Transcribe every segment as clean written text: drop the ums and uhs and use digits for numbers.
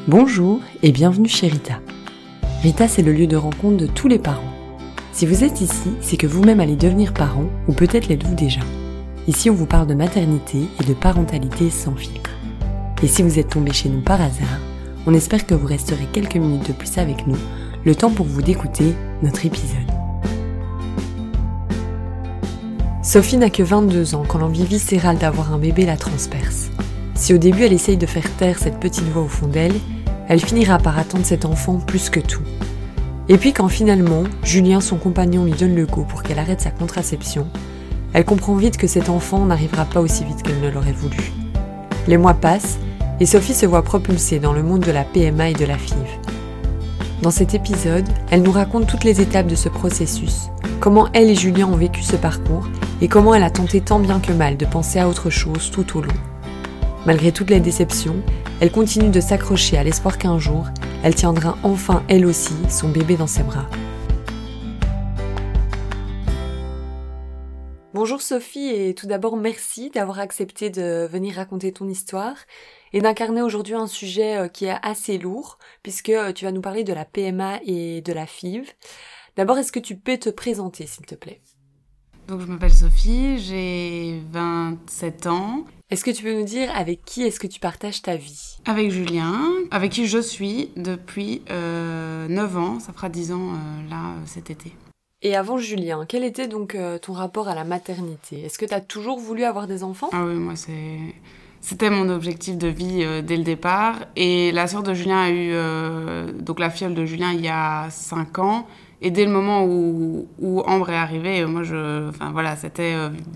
Bonjour et bienvenue chez Rita. Rita, c'est le lieu de rencontre de tous les parents. Si vous êtes ici, c'est que vous-même allez devenir parent, ou peut-être l'êtes-vous déjà. Ici, on vous parle de maternité et de parentalité sans filtre. Et si vous êtes tombé chez nous par hasard, on espère que vous resterez quelques minutes de plus avec nous, le temps pour vous d'écouter notre épisode. Sophie n'a que 22 ans quand l'envie viscérale d'avoir un bébé la transperce. Si au début elle essaye de faire taire cette petite voix au fond d'elle, elle finira par attendre cet enfant plus que tout. Et puis quand finalement, Julien, son compagnon, lui donne le go pour qu'elle arrête sa contraception, elle comprend vite que cet enfant n'arrivera pas aussi vite qu'elle ne l'aurait voulu. Les mois passent et Sophie se voit propulsée dans le monde de la PMA et de la FIV. Dans cet épisode, elle nous raconte toutes les étapes de ce processus, comment elle et Julien ont vécu ce parcours et comment elle a tenté tant bien que mal de penser à autre chose tout au long. Malgré toutes les déceptions, elle continue de s'accrocher à l'espoir qu'un jour, elle tiendra enfin elle aussi son bébé dans ses bras. Bonjour Sophie et tout d'abord merci d'avoir accepté de venir raconter ton histoire et d'incarner aujourd'hui un sujet qui est assez lourd puisque tu vas nous parler de la PMA et de la FIV. D'abord, est-ce que tu peux te présenter s'il te plaît ? Donc je m'appelle Sophie, j'ai 27 ans. Est-ce que tu peux nous dire avec qui est-ce que tu partages ta vie ? Avec Julien, avec qui je suis depuis 9 ans, ça fera 10 ans cet été. Et avant Julien, quel était donc ton rapport à la maternité ? Est-ce que tu as toujours voulu avoir des enfants ? Ah oui, moi c'était mon objectif de vie dès le départ. Et la sœur de Julien a eu, donc la fiole de Julien il y a 5 ans. Et dès le moment où Ambre est arrivée, moi c'était...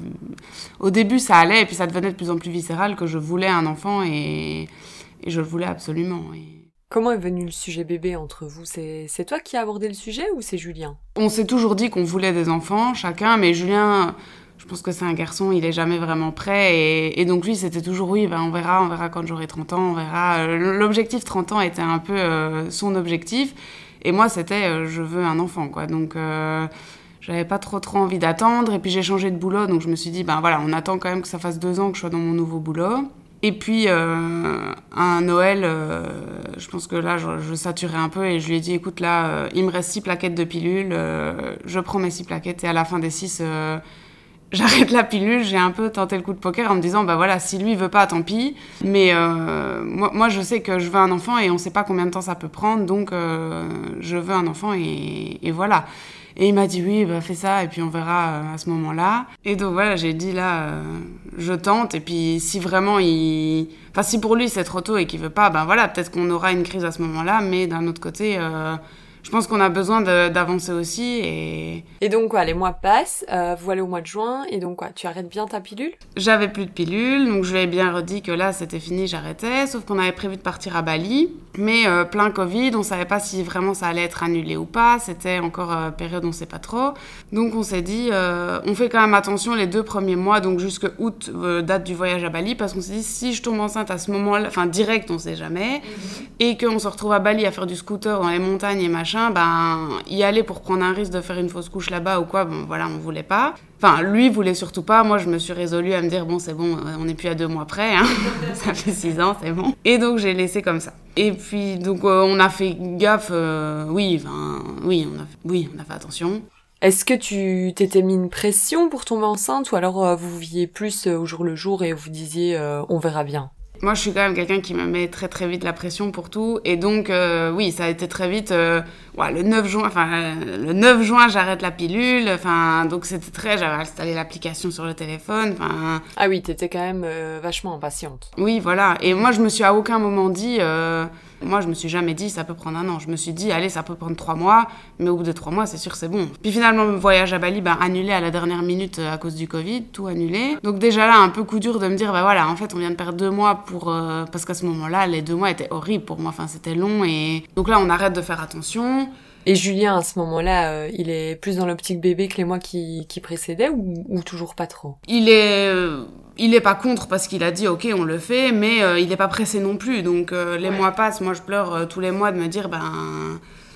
au début ça allait et puis ça devenait de plus en plus viscéral que je voulais un enfant et je le voulais absolument. Comment est venu le sujet bébé entre vous ? C'est toi qui as abordé le sujet ou c'est Julien ? On s'est toujours dit qu'on voulait des enfants, chacun, mais Julien, je pense que c'est un garçon, il est jamais vraiment prêt. Et donc lui, c'était toujours oui, on verra quand j'aurai 30 ans, on verra. L'objectif 30 ans était un peu son objectif. Et moi, c'était je veux un enfant, quoi. Donc j'avais pas trop envie d'attendre. Et puis j'ai changé de boulot, donc je me suis dit, on attend quand même que ça fasse 2 ans que je sois dans mon nouveau boulot. Et puis, un Noël, je pense que là, je saturais un peu et je lui ai dit, écoute, là, il me reste 6 plaquettes de pilules, je prends mes 6 plaquettes et à la fin des 6, j'arrête la pilule. J'ai un peu tenté le coup de poker en me disant, si lui veut pas, tant pis. Mais moi, je sais que je veux un enfant et on sait pas combien de temps ça peut prendre, donc je veux un enfant et voilà. Et il m'a dit oui, fais ça et puis on verra à ce moment-là. Et donc voilà, j'ai dit là, je tente et puis si vraiment si pour lui c'est trop tôt et qu'il veut pas, peut-être qu'on aura une crise à ce moment-là, mais d'un autre côté, je pense qu'on a besoin d'avancer aussi Et donc quoi, les mois passent, vous allez au mois de juin, et donc quoi, tu arrêtes bien ta pilule ? J'avais plus de pilule, donc je lui ai bien redit que là c'était fini, j'arrêtais, sauf qu'on avait prévu de partir à Bali, mais plein Covid, on savait pas si vraiment ça allait être annulé ou pas, c'était encore période on sait pas trop, donc on s'est dit, on fait quand même attention les 2 premiers mois, donc jusque août, date du voyage à Bali, parce qu'on s'est dit si je tombe enceinte à ce moment-là, direct on sait jamais, et qu'on se retrouve à Bali à faire du scooter dans les montagnes et machin, y aller pour prendre un risque de faire une fausse couche là-bas ou quoi, on voulait pas. Lui voulait surtout pas, moi je me suis résolue à me dire c'est bon, on n'est plus à 2 mois près, hein. Ça fait 6 ans, c'est bon. Et donc j'ai laissé comme ça. Et puis donc on a fait gaffe, on a fait attention. Est-ce que tu t'étais mis une pression pour tomber enceinte ou alors vous viviez plus au jour le jour et vous disiez on verra bien ? Moi, je suis quand même quelqu'un qui me met très très vite la pression pour tout. Et donc, ça a été très vite. Le 9 juin, j'arrête la pilule. Donc c'était j'avais installé l'application sur le téléphone. Ah oui, t'étais quand même vachement impatiente. Oui, voilà. Et moi, je me suis à aucun moment dit... Moi, je me suis jamais dit ça peut prendre 1 an. Je me suis dit, allez, ça peut prendre 3 mois, mais au bout de 3 mois, c'est sûr, c'est bon. Puis finalement, le voyage à Bali, annulé à la dernière minute à cause du Covid, tout annulé. Donc déjà là, un peu coup dur de me dire, en fait, on vient de perdre 2 mois parce qu'à ce moment-là, les 2 mois étaient horribles pour moi. C'était long et donc là, on arrête de faire attention. Et Julien, à ce moment-là, il est plus dans l'optique bébé que les mois qui précédaient ou toujours pas trop ? Il est pas contre parce qu'il a dit ok on le fait, mais il est pas pressé non plus. Donc les mois passent, moi je pleure tous les mois de me dire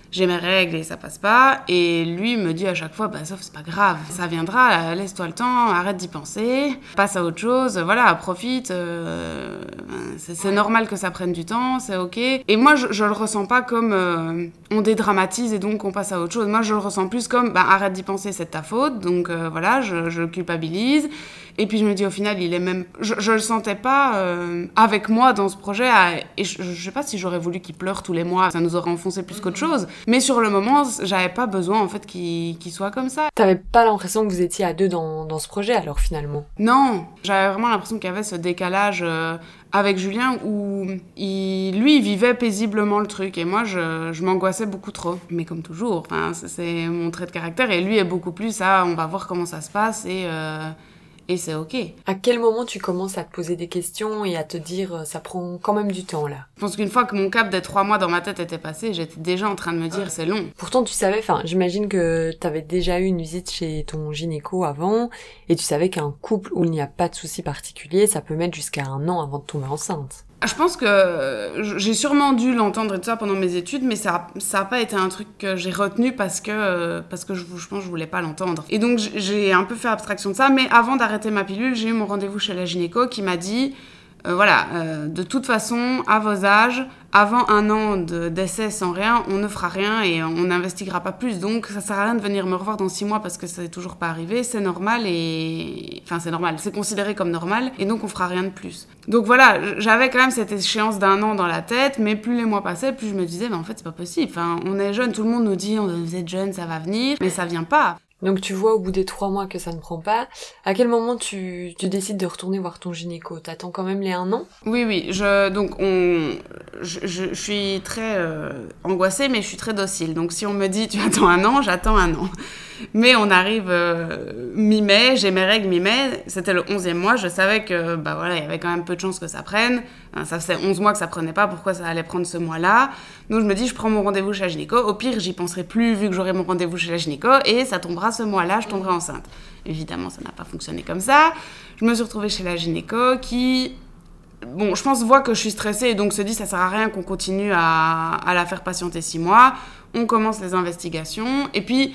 j'ai mes règles et ça passe pas. Et lui me dit à chaque fois, bah Soph, c'est pas grave, ça viendra, laisse-toi le temps, arrête d'y penser, passe à autre chose, voilà, profite, c'est normal que ça prenne du temps, c'est ok. Et moi, je le ressens pas comme on dédramatise et donc on passe à autre chose. Moi, je le ressens plus comme, bah arrête d'y penser, c'est de ta faute, donc voilà, je le culpabilise. Et puis je me dis au final, il est même... Je le sentais pas avec moi dans ce projet. Et je sais pas si j'aurais voulu qu'il pleure tous les mois, ça nous aurait enfoncé plus qu'autre chose. Mais sur le moment, j'avais pas besoin en fait qu'il soit comme ça. T'avais pas l'impression que vous étiez à deux dans ce projet alors finalement? Non, j'avais vraiment l'impression qu'il y avait ce décalage avec Julien où lui vivait paisiblement le truc et moi je m'angoissais beaucoup trop. Mais comme toujours, c'est mon trait de caractère et lui est beaucoup plus on va voir comment ça se passe et c'est ok. À quel moment tu commences à te poser des questions et à te dire ça prend quand même du temps là? Je pense qu'une fois que mon cap des 3 mois dans ma tête était passé, j'étais déjà en train de me dire c'est long. Pourtant tu savais, j'imagine que t'avais déjà eu une visite chez ton gynéco avant et tu savais qu'un couple où il n'y a pas de souci particulier, ça peut mettre jusqu'à 1 an avant de tomber enceinte. Je pense que j'ai sûrement dû l'entendre et tout ça pendant mes études, mais ça a pas été un truc que j'ai retenu parce que je pense que je voulais pas l'entendre. Et donc j'ai un peu fait abstraction de ça, mais avant d'arrêter ma pilule, j'ai eu mon rendez-vous chez la gynéco qui m'a dit de toute façon, à vos âges, avant 1 an d'essai sans rien, on ne fera rien et on n'investiguera pas plus. Donc, ça sert à rien de venir me revoir dans 6 mois parce que ça n'est toujours pas arrivé. C'est normal c'est normal. C'est considéré comme normal et donc on fera rien de plus. Donc voilà, j'avais quand même cette échéance d'1 an dans la tête, mais plus les mois passaient, plus je me disais, en fait, c'est pas possible. On est jeune, tout le monde nous dit, vous êtes jeune, ça va venir, mais ça vient pas. Donc tu vois au bout des 3 mois que ça ne prend pas. À quel moment tu décides de retourner voir ton gynéco? T'attends quand même les 1 an? Oui. Je suis très angoissée, mais je suis très docile. Donc si on me dit tu attends 1 an, j'attends 1 an. Mais on arrive mi-mai, j'ai mes règles mi-mai, c'était le 11e mois, je savais que il y avait quand même peu de chances que ça prenne. Ça faisait 11 mois que ça prenait pas, pourquoi ça allait prendre ce mois-là? Donc je me dis, je prends mon rendez-vous chez la gynéco, au pire j'y penserai plus vu que j'aurai mon rendez-vous chez la gynéco et ça tombera ce mois-là, je tomberai enceinte. Évidemment, ça n'a pas fonctionné comme ça. Je me suis retrouvée chez la gynéco qui... je pense voit que je suis stressée et donc se dit ça sert à rien qu'on continue à la faire patienter 6 mois. On commence les investigations et puis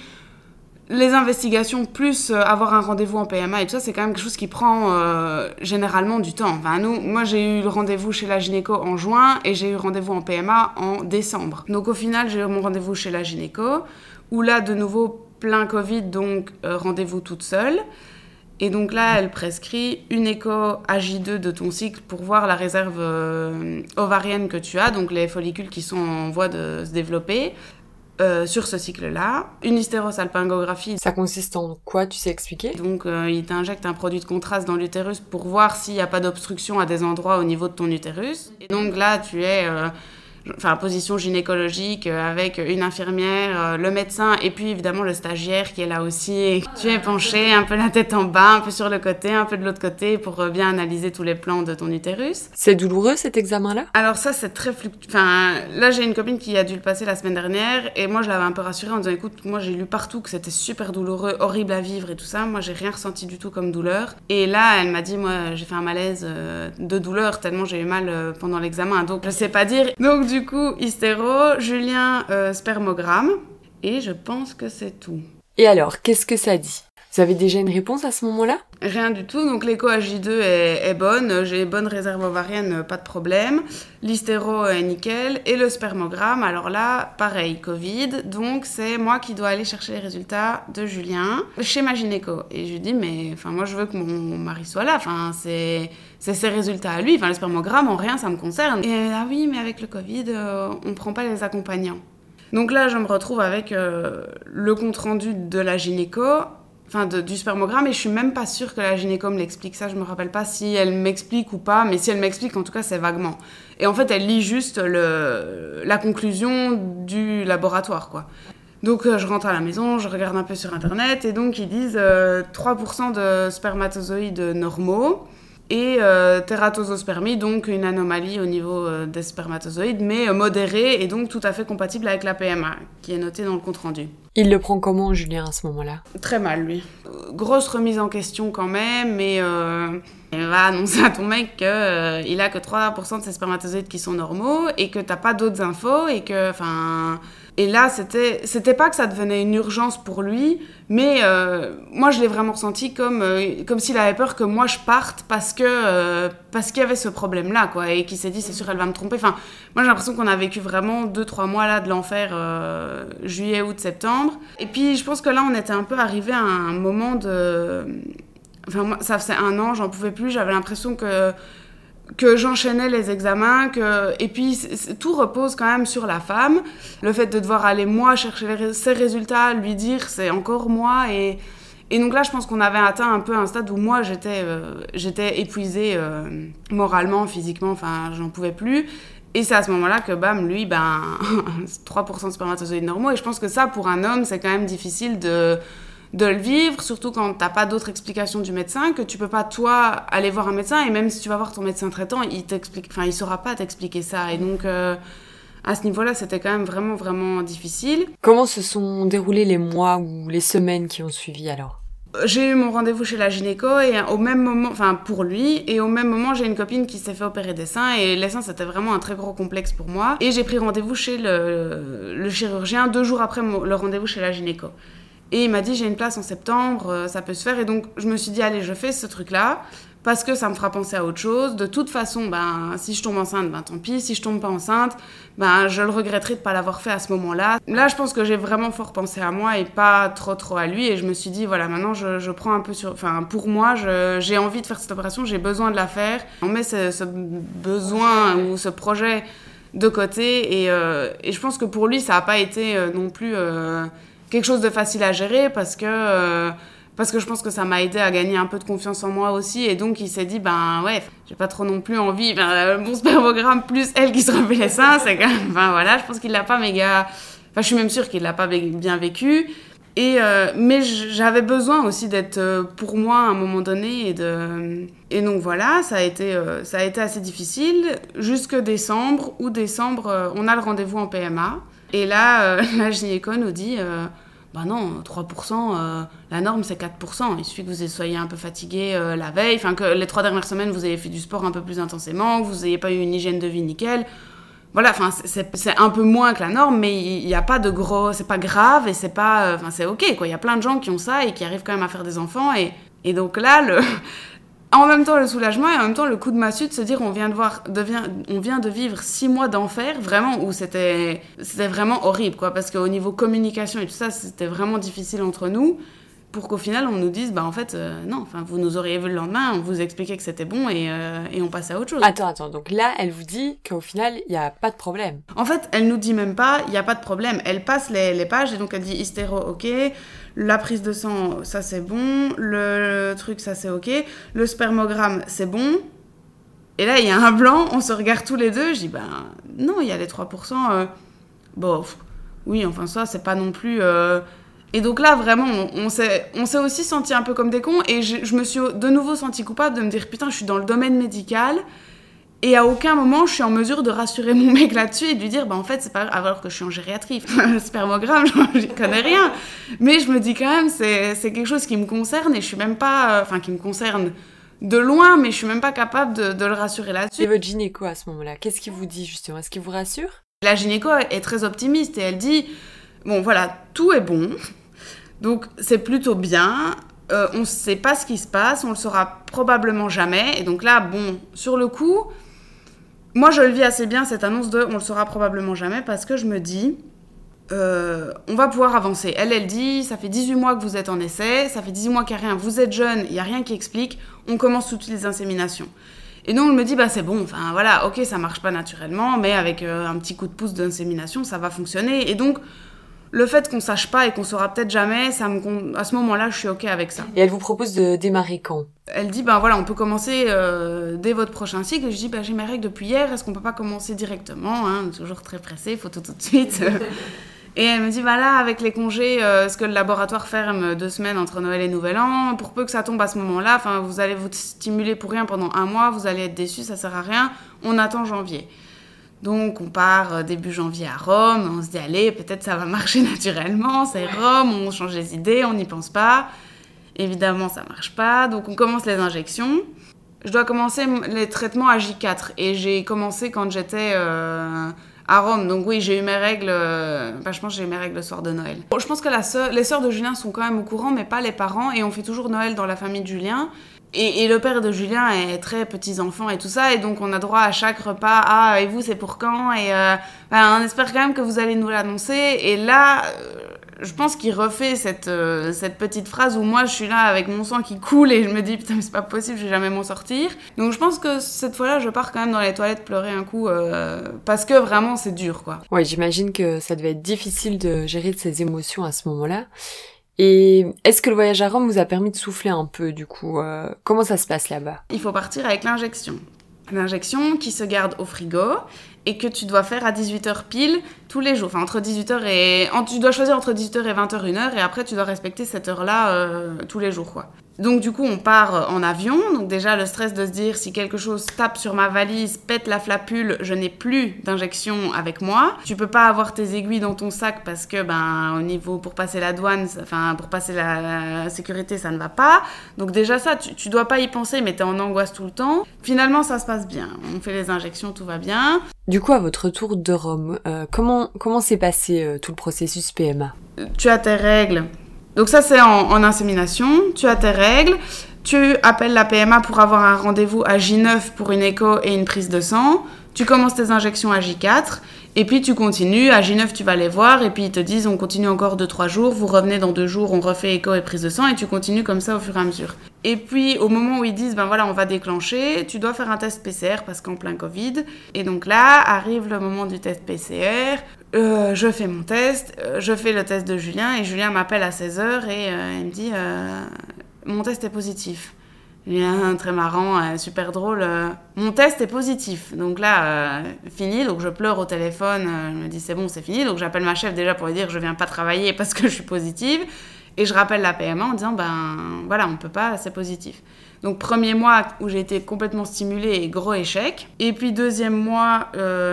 les investigations plus avoir un rendez-vous en PMA et tout ça, c'est quand même quelque chose qui prend généralement du temps. Moi j'ai eu le rendez-vous chez la gynéco en juin et j'ai eu rendez-vous en PMA en décembre. Donc au final j'ai eu mon rendez-vous chez la gynéco où là de nouveau plein Covid, donc rendez-vous toute seule. Et donc là, elle prescrit une écho AJ2 de ton cycle pour voir la réserve ovarienne que tu as, donc les follicules qui sont en voie de se développer sur ce cycle-là. Une hystérosalpingographie. Ça consiste en quoi, tu sais expliquer? Donc il t'injecte un produit de contraste dans l'utérus pour voir s'il n'y a pas d'obstruction à des endroits au niveau de ton utérus. Et donc là, tu es... position gynécologique avec une infirmière, le médecin et puis évidemment le stagiaire qui est là aussi. Tu es penché, un peu la tête en bas, un peu sur le côté, un peu de l'autre côté pour bien analyser tous les plans de ton utérus. C'est douloureux cet examen-là? Alors ça c'est très là j'ai une copine qui a dû le passer la semaine dernière et moi je l'avais un peu rassurée en disant écoute, moi j'ai lu partout que c'était super douloureux, horrible à vivre et tout ça. Moi j'ai rien ressenti du tout comme douleur. Et là elle m'a dit moi j'ai fait un malaise de douleur tellement j'ai eu mal pendant l'examen. Donc je sais pas dire. Donc du coup, hystéro, Julien, spermogramme, et je pense que c'est tout. Et alors, qu'est-ce que ça dit? Vous avez déjà une réponse à ce moment-là? Rien du tout, donc l'écho AJ2 est bonne, j'ai bonne réserve ovarienne, pas de problème. L'hystéro est nickel, et le spermogramme, alors là, pareil, Covid, donc c'est moi qui dois aller chercher les résultats de Julien chez ma gynéco. Et je lui dis, mais moi je veux que mon mari soit là, c'est ses résultats à lui, le spermogramme, en rien ça me concerne. Et ah oui, mais avec le Covid, on prend pas les accompagnants. Donc là, je me retrouve avec le compte-rendu de la gynéco, du spermogramme, et je suis même pas sûre que la gynéco me l'explique. Ça, je me rappelle pas si elle m'explique ou pas, mais si elle m'explique, en tout cas, c'est vaguement. Et en fait, elle lit juste la conclusion du laboratoire, quoi. Donc, je rentre à la maison, je regarde un peu sur Internet, et donc, ils disent 3% de spermatozoïdes normaux, et tératosospermie, donc une anomalie au niveau des spermatozoïdes, mais modérée et donc tout à fait compatible avec la PMA, qui est notée dans le compte-rendu. Il le prend comment, Julien, à ce moment-là? Très mal, lui. Grosse remise en question quand même, mais il va annoncer à ton mec qu'il a que 3% de ses spermatozoïdes qui sont normaux et que t'as pas d'autres infos et que, Et là, c'était pas que ça devenait une urgence pour lui, mais moi, je l'ai vraiment ressenti comme s'il avait peur que moi, je parte parce qu'il y avait ce problème-là, quoi, et qu'il s'est dit, c'est sûr, elle va me tromper. Enfin, moi, j'ai l'impression qu'on a vécu vraiment 2-3 mois là de l'enfer, juillet, août, septembre. Et puis, je pense que là, on était un peu arrivé à un moment de... Enfin, moi, ça faisait 1 an, j'en pouvais plus, j'avais l'impression que j'enchaînais les examens, et puis tout repose quand même sur la femme. Le fait de devoir aller, moi, chercher ses résultats, lui dire, c'est encore moi. Et donc là, je pense qu'on avait atteint un peu un stade où moi, j'étais épuisée moralement, physiquement, enfin, j'en pouvais plus. Et c'est à ce moment-là que, bam, lui, 3% de spermatozoïdes normaux. Et je pense que ça, pour un homme, c'est quand même difficile de le vivre, surtout quand t'as pas d'autre explication du médecin, que tu peux pas, toi, aller voir un médecin, et même si tu vas voir ton médecin traitant, il saura pas t'expliquer ça. Et donc, à ce niveau-là, c'était quand même vraiment, vraiment difficile. Comment se sont déroulés les mois ou les semaines qui ont suivi alors ? J'ai eu mon rendez-vous chez la gynéco, et au même moment, enfin pour lui, et au même moment, j'ai une copine qui s'est fait opérer des seins, et les seins, c'était vraiment un très gros complexe pour moi. Et j'ai pris rendez-vous chez le chirurgien 2 jours après le rendez-vous chez la gynéco. Et il m'a dit, j'ai une place en septembre, ça peut se faire. Et donc, je me suis dit, allez, je fais ce truc-là, parce que ça me fera penser à autre chose. De toute façon, si je tombe enceinte, tant pis. Si je tombe pas enceinte, je le regretterai de pas l'avoir fait à ce moment-là. Là, je pense que j'ai vraiment fort pensé à moi et pas trop à lui. Et je me suis dit, voilà, maintenant, je prends un peu sur... Enfin, pour moi, j'ai envie de faire cette opération, j'ai besoin de la faire. On met ce besoin ou ce projet de côté. Et je pense que pour lui, ça a pas été non plus... quelque chose de facile à gérer parce que je pense que ça m'a aidé à gagner un peu de confiance en moi aussi, et donc il s'est dit ouais, j'ai pas trop non plus envie, mon spermogramme plus elle qui se refait les seins, c'est quand même, voilà, je pense qu'il l'a pas méga, je suis même sûre qu'il l'a pas bien vécu, et mais j'avais besoin aussi d'être pour moi à un moment donné, et donc voilà, ça a été assez difficile jusque décembre, on a le rendez-vous en PMA. Et là, la gynéco nous dit, non, 3%, la norme c'est 4%. Il suffit que vous soyez un peu fatigué la veille, que les 3 dernières semaines vous ayez fait du sport un peu plus intensément, que vous n'ayez pas eu une hygiène de vie nickel. Voilà, c'est un peu moins que la norme, mais il n'y a pas de gros, c'est pas grave et c'est pas, c'est ok, quoi. Il y a plein de gens qui ont ça et qui arrivent quand même à faire des enfants. Et donc là, en même temps le soulagement et en même temps le coup de massue de se dire on vient de vivre 6 mois d'enfer, vraiment, où c'était vraiment horrible, quoi, parce qu'au niveau communication et tout ça, c'était vraiment difficile entre nous, pour qu'au final on nous dise en fait non, vous nous auriez vu le lendemain, on vous expliquait que c'était bon et on passait à autre chose. Attends, donc là elle vous dit qu'au final il n'y a pas de problème. En fait elle nous dit même pas il n'y a pas de problème, elle passe les pages et donc elle dit hystéro, ok, la prise de sang ça c'est bon, le truc ça c'est ok, le spermogramme c'est bon. Et là il y a un blanc, on se regarde tous les deux, je dis non, il y a les 3%, oui, enfin ça c'est pas non plus... Et donc là, vraiment, on s'est aussi senti un peu comme des cons, et je me suis de nouveau sentie coupable de me dire, putain, je suis dans le domaine médical, et à aucun moment, je suis en mesure de rassurer mon mec là-dessus et de lui dire, en fait, c'est pas grave, alors que je suis en gériatrie, spermogramme, j'y connais rien. Mais je me dis quand même, c'est quelque chose qui me concerne, et je suis même pas... qui me concerne de loin, mais je suis même pas capable de le rassurer là-dessus. Et votre gynéco, à ce moment-là, qu'est-ce qu'il vous dit, justement ? Est-ce qu'il vous rassure ? La gynéco est très optimiste, et elle dit, bon, voilà, tout est bon... Donc, c'est plutôt bien. On ne sait pas ce qui se passe. On le saura probablement jamais. Et donc là, sur le coup, moi, je le vis assez bien, cette annonce de « on le saura probablement jamais », parce que je me dis, on va pouvoir avancer. Elle dit, ça fait 18 mois que vous êtes en essai, ça fait 18 mois qu'il n'y a rien, vous êtes jeune, il n'y a rien qui explique, on commence toutes les inséminations. Et donc, elle me dit, c'est bon, voilà, ok, ça ne marche pas naturellement, mais avec un petit coup de pouce d'insémination, ça va fonctionner. Et donc... le fait qu'on sache pas et qu'on saura peut-être jamais, à ce moment-là, je suis ok avec ça. Et elle vous propose de démarrer quand ? Elle dit, on peut commencer dès votre prochain cycle. Et je dis, j'ai mes règles depuis hier, est-ce qu'on peut pas commencer directement, hein, toujours très pressé, faut tout de suite. Et elle me dit, là, avec les congés, ce que le laboratoire ferme 2 semaines entre Noël et Nouvel An, pour peu que ça tombe à ce moment-là, vous allez vous stimuler pour rien pendant 1 mois, vous allez être déçus, ça sert à rien, on attend janvier. Donc, on part début janvier à Rome, on se dit, allez, peut-être ça va marcher naturellement, c'est Rome, on change les idées, on n'y pense pas. Évidemment, ça marche pas, donc on commence les injections. Je dois commencer les traitements à J4, et j'ai commencé quand j'étais à Rome. Donc oui, j'ai eu mes règles, je pense que j'ai eu mes règles le soir de Noël. Bon, je pense que les sœurs de Julien sont quand même au courant, mais pas les parents, et on fait toujours Noël dans la famille de Julien. Et le père de Julien est très petits-enfants et tout ça, et donc on a droit à chaque repas, ah, et vous, c'est pour quand? Et on espère quand même que vous allez nous l'annoncer. Et là, je pense qu'il refait cette petite phrase où moi, je suis là avec mon sang qui coule, et je me dis, putain, mais c'est pas possible, je vais jamais m'en sortir. Donc je pense que cette fois-là, je pars quand même dans les toilettes pleurer un coup, parce que vraiment, c'est dur, quoi. Ouais, j'imagine que ça devait être difficile de gérer ces émotions à ce moment-là. Et est-ce que le voyage à Rome vous a permis de souffler un peu, du coup comment ça se passe là-bas? Il faut partir avec l'injection. L'injection qui se garde au frigo et que tu dois faire à 18h pile tous les jours. Enfin, entre 18h et... Tu dois choisir entre 18h et 20h, 1h, et après, tu dois respecter cette heure-là tous les jours, quoi. Donc du coup, on part en avion. Donc déjà, le stress de se dire, si quelque chose tape sur ma valise, pète la flapule, je n'ai plus d'injection avec moi. Tu peux pas avoir tes aiguilles dans ton sac parce que, au niveau, pour passer la douane, pour passer la sécurité, ça ne va pas. Donc déjà ça, tu dois pas y penser, mais t'es en angoisse tout le temps. Finalement, ça se passe bien. On fait les injections, tout va bien. Du coup, à votre retour de Rome, comment s'est passé tout le processus PMA? Tu as tes règles. Donc ça, c'est en insémination. Tu as tes règles. Tu appelles la PMA pour avoir un rendez-vous à J9 pour une écho et une prise de sang. Tu commences tes injections à J4. Et puis tu continues. À J9, tu vas les voir. Et puis ils te disent, on continue encore 2-3 jours. Vous revenez dans 2 jours, on refait écho et prise de sang. Et tu continues comme ça au fur et à mesure. Et puis au moment où ils disent, on va déclencher, tu dois faire un test PCR parce qu'en plein Covid. Et donc là, arrive le moment du test PCR. Je fais mon test, je fais le test de Julien, et Julien m'appelle à 16h et il me dit mon test est positif. Julien, très marrant, super drôle, mon test est positif. Donc là, fini, donc je pleure au téléphone, je me dis c'est bon, c'est fini. Donc j'appelle ma chef déjà pour lui dire je viens pas travailler parce que je suis positive. Et je rappelle la PMA en disant on peut pas, c'est positif. Donc premier mois où j'ai été complètement stimulée et gros échec. Et puis deuxième mois,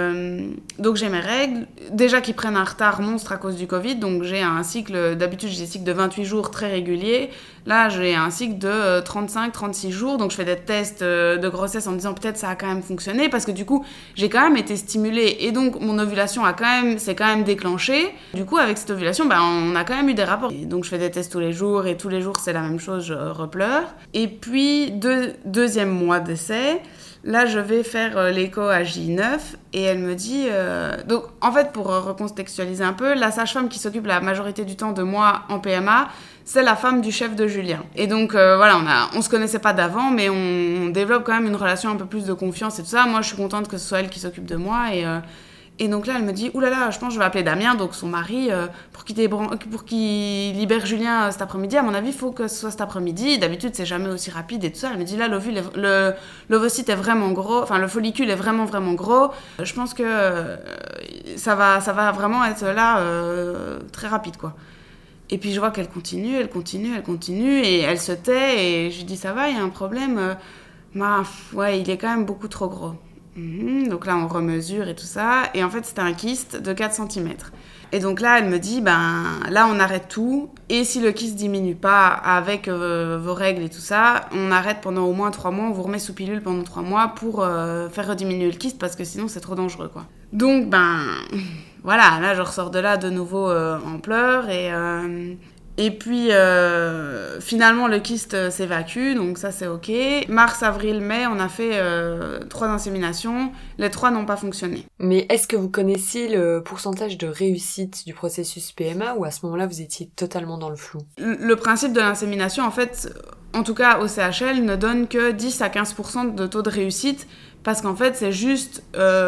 donc j'ai mes règles, déjà qui prennent un retard monstre à cause du Covid. Donc j'ai un cycle, d'habitude j'ai des cycles de 28 jours très réguliers. Là j'ai un cycle de 35-36 jours. Donc je fais des tests de grossesse en me disant peut-être ça a quand même fonctionné. Parce que du coup j'ai quand même été stimulée. Et donc mon ovulation s'est quand même déclenchée. Du coup avec cette ovulation, on a quand même eu des rapports. Et donc je fais des tests tous les jours, et tous les jours c'est la même chose, je repleure. Et puis deuxième mois d'essai, là je vais faire l'écho à J9 et elle me dit... Donc en fait, pour recontextualiser un peu, la sage-femme qui s'occupe la majorité du temps de moi en PMA, c'est la femme du chef de Julien. Et donc on se connaissait pas d'avant, mais on développe quand même une relation un peu plus de confiance et tout ça. Moi je suis contente que ce soit elle qui s'occupe de moi, et donc là, elle me dit « Oulala, je pense que je vais appeler Damien, donc son mari, pour qu'il libère Julien cet après-midi. À mon avis, il faut que ce soit cet après-midi. D'habitude, c'est jamais aussi rapide et tout ça. » Elle me dit « Là, l'ovocyte est vraiment gros, enfin, le follicule est vraiment, vraiment gros. Je pense que ça va vraiment être là très rapide, quoi. » Et puis, je vois qu'elle continue, et elle se tait. Et je lui dis « Ça va, il y a un problème. Ouais, il est quand même beaucoup trop gros. » Donc là, on remesure et tout ça. Et en fait, c'était un kyste de 4 cm. Et donc là, elle me dit, là, on arrête tout. Et si le kyste diminue pas avec vos règles et tout ça, on arrête pendant au moins 3 mois. On vous remet sous pilule pendant 3 mois pour faire rediminuer le kyste parce que sinon, c'est trop dangereux, quoi. Donc, voilà, là, je ressors de là de nouveau en pleurs. Et puis, finalement, le kyste s'évacue, donc ça, c'est OK. Mars, avril, mai, on a fait 3 inséminations. Les 3 n'ont pas fonctionné. Mais est-ce que vous connaissiez le pourcentage de réussite du processus PMA, ou à ce moment-là, vous étiez totalement dans le flou? Le principe de l'insémination, en fait, en tout cas au CHL, ne donne que 10 à 15% de taux de réussite, parce qu'en fait, c'est juste...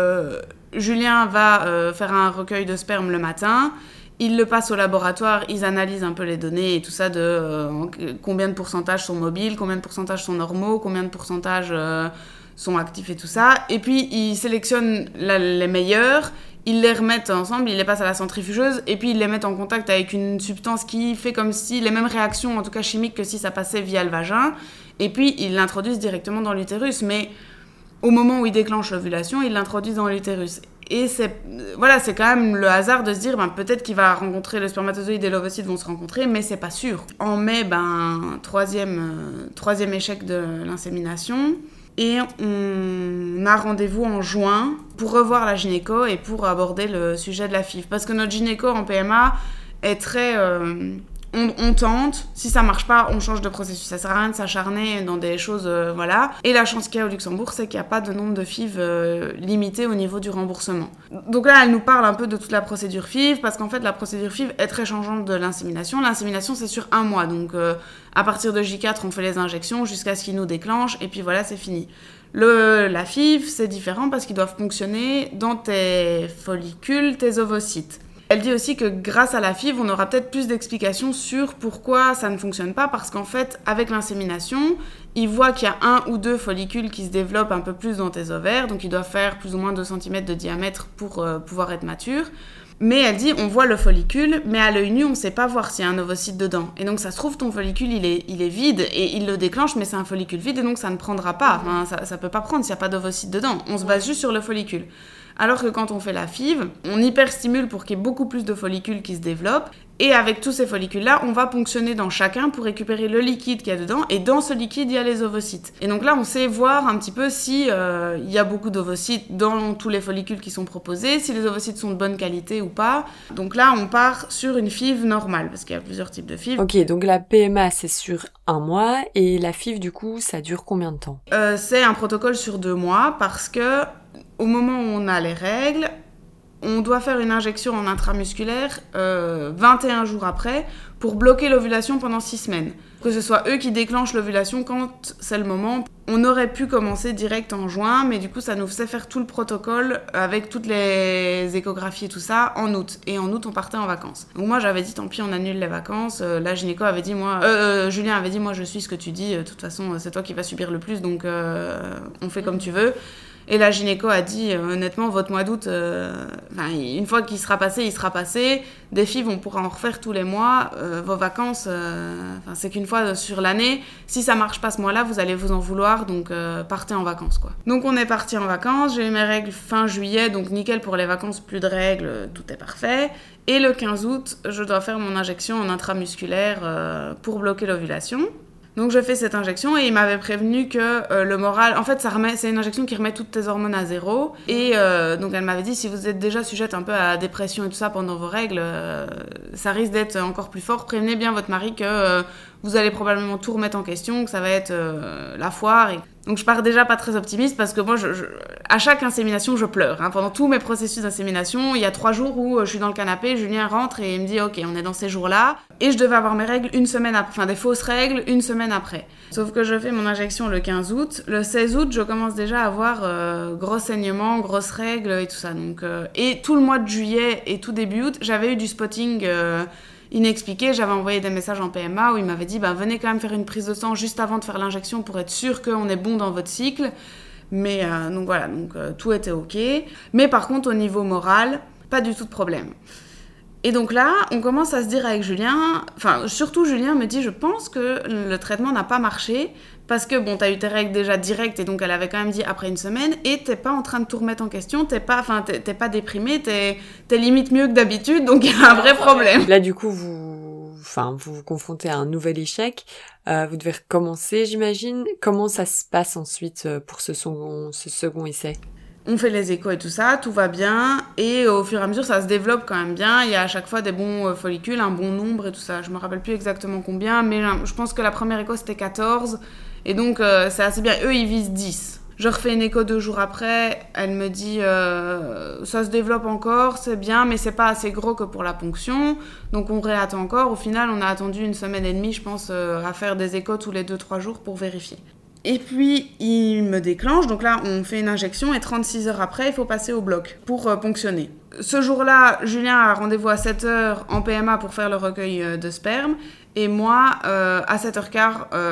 Julien va faire un recueil de sperme le matin. Ils le passent au laboratoire, ils analysent un peu les données et tout ça de combien de pourcentages sont mobiles, combien de pourcentages sont normaux, combien de pourcentages sont actifs et tout ça. Et puis, ils sélectionnent les meilleurs, ils les remettent ensemble, ils les passent à la centrifugeuse et puis ils les mettent en contact avec une substance qui fait comme si les mêmes réactions, en tout cas chimiques, que si ça passait via le vagin. Et puis, ils l'introduisent directement dans l'utérus. Mais au moment où ils déclenchent l'ovulation, ils l'introduisent dans l'utérus. Et c'est quand même le hasard de se dire, peut-être qu'il va rencontrer, le spermatozoïde et l'ovocyte vont se rencontrer, mais c'est pas sûr. En mai, troisième échec de l'insémination. Et on a rendez-vous en juin pour revoir la gynéco et pour aborder le sujet de la FIV. Parce que notre gynéco en PMA est très... on tente, si ça marche pas, on change de processus. Ça sert à rien de s'acharner dans des choses, voilà. Et la chance qu'il y a au Luxembourg, c'est qu'il n'y a pas de nombre de FIV limité au niveau du remboursement. Donc là, elle nous parle un peu de toute la procédure FIV, parce qu'en fait, la procédure FIV est très changeante de l'insémination. L'insémination, c'est sur 1 mois, donc à partir de J4, on fait les injections jusqu'à ce qu'ils nous déclenchent, et puis voilà, c'est fini. La FIV, c'est différent parce qu'ils doivent fonctionner dans tes follicules, tes ovocytes. Elle dit aussi que grâce à la FIV, on aura peut-être plus d'explications sur pourquoi ça ne fonctionne pas, parce qu'en fait, avec l'insémination, ils voient qu'il y a 1 ou 2 follicules qui se développent un peu plus dans tes ovaires, donc ils doivent faire plus ou moins 2 cm de diamètre pour pouvoir être matures. Mais elle dit, on voit le follicule, mais à l'œil nu, on ne sait pas voir s'il y a un ovocyte dedans. Et donc ça se trouve, ton follicule, il est vide, et il le déclenche, mais c'est un follicule vide, et donc ça ne prendra pas. Enfin, ça ne peut pas prendre s'il n'y a pas d'ovocyte dedans. On se base juste sur le follicule. Alors que quand on fait la FIV, on hyperstimule pour qu'il y ait beaucoup plus de follicules qui se développent. Et avec tous ces follicules-là, on va ponctionner dans chacun pour récupérer le liquide qu'il y a dedans. Et dans ce liquide, il y a les ovocytes. Et donc là, on sait voir un petit peu si il y a beaucoup d'ovocytes dans tous les follicules qui sont proposés, si les ovocytes sont de bonne qualité ou pas. Donc là, on part sur une FIV normale, parce qu'il y a plusieurs types de FIV. Ok, donc la PMA, c'est sur 1 mois. Et la FIV, du coup, ça dure combien de temps ? C'est un protocole sur 2 mois, parce que au moment où on a les règles, on doit faire une injection en intramusculaire 21 jours après pour bloquer l'ovulation pendant 6 semaines. Que ce soit eux qui déclenchent l'ovulation quand c'est le moment. On aurait pu commencer direct en juin, mais du coup, ça nous faisait faire tout le protocole avec toutes les échographies et tout ça en août. Et en août, on partait en vacances. Donc moi, j'avais dit, tant pis, on annule les vacances. La gynéco avait dit, Julien avait dit, moi, je suis ce que tu dis. De toute façon, c'est toi qui vas subir le plus, donc on fait comme tu veux. Et la gynéco a dit, honnêtement, votre mois d'août, une fois qu'il sera passé, il sera passé. Des FIV, on pourra en refaire tous les mois. Vos vacances, c'est qu'une fois sur l'année. Si ça marche pas ce mois-là, vous allez vous en vouloir, donc partez en vacances, quoi. Donc on est parti en vacances, j'ai eu mes règles fin juillet, donc nickel pour les vacances, plus de règles, tout est parfait. Et le 15 août, je dois faire mon injection en intramusculaire pour bloquer l'ovulation. Donc je fais cette injection et il m'avait prévenu que le moral... En fait, c'est une injection qui remet toutes tes hormones à zéro. Et donc elle m'avait dit, si vous êtes déjà sujette un peu à la dépression et tout ça pendant vos règles, ça risque d'être encore plus fort. Prévenez bien votre mari que vous allez probablement tout remettre en question, que ça va être la foire. Donc je pars déjà pas très optimiste parce que moi, à chaque insémination, je pleure. Hein. Pendant tous mes processus d'insémination, il y a 3 jours où je suis dans le canapé, Julien rentre et il me dit « Ok, on est dans ces jours-là ». Et je devais avoir mes règles une semaine après, enfin des fausses règles une semaine après. Sauf que je fais mon injection le 15 août. Le 16 août, je commence déjà à avoir gros saignements, grosses règles et tout ça. Donc, et tout le mois de juillet et tout début août, j'avais eu du spotting inexpliqué. J'avais envoyé des messages en PMA où il m'avait dit venez quand même faire une prise de sang juste avant de faire l'injection pour être sûr qu'on est bon dans votre cycle. Mais donc voilà, tout était ok. Mais par contre, au niveau moral, pas du tout de problème. Et donc là, on commence à se dire avec Julien, enfin surtout Julien me dit je pense que le traitement n'a pas marché parce que bon, t'as eu tes règles déjà directes et donc elle avait quand même dit après une semaine et t'es pas en train de tout remettre en question, t'es pas déprimé, t'es limite mieux que d'habitude, donc il y a un vrai problème. Là du coup vous vous confrontez à un nouvel échec, vous devez recommencer j'imagine. Comment ça se passe ensuite pour ce second essai ? On fait les échos et tout ça, tout va bien, et au fur et à mesure, ça se développe quand même bien. Il y a à chaque fois des bons follicules, un bon nombre et tout ça. Je me rappelle plus exactement combien, mais je pense que la première écho, c'était 14, et donc c'est assez bien. Eux, ils visent 10. Je refais une écho 2 jours après, elle me dit ça se développe encore, c'est bien, mais c'est pas assez gros que pour la ponction, donc on réattend encore. Au final, on a attendu 1 semaine et demie, je pense, à faire des échos tous les 2-3 jours pour vérifier. Et puis, il me déclenche, donc là, on fait une injection et 36 heures après, il faut passer au bloc pour ponctionner. Ce jour-là, Julien a rendez-vous à 7h en PMA pour faire le recueil de sperme, et moi, à 7h15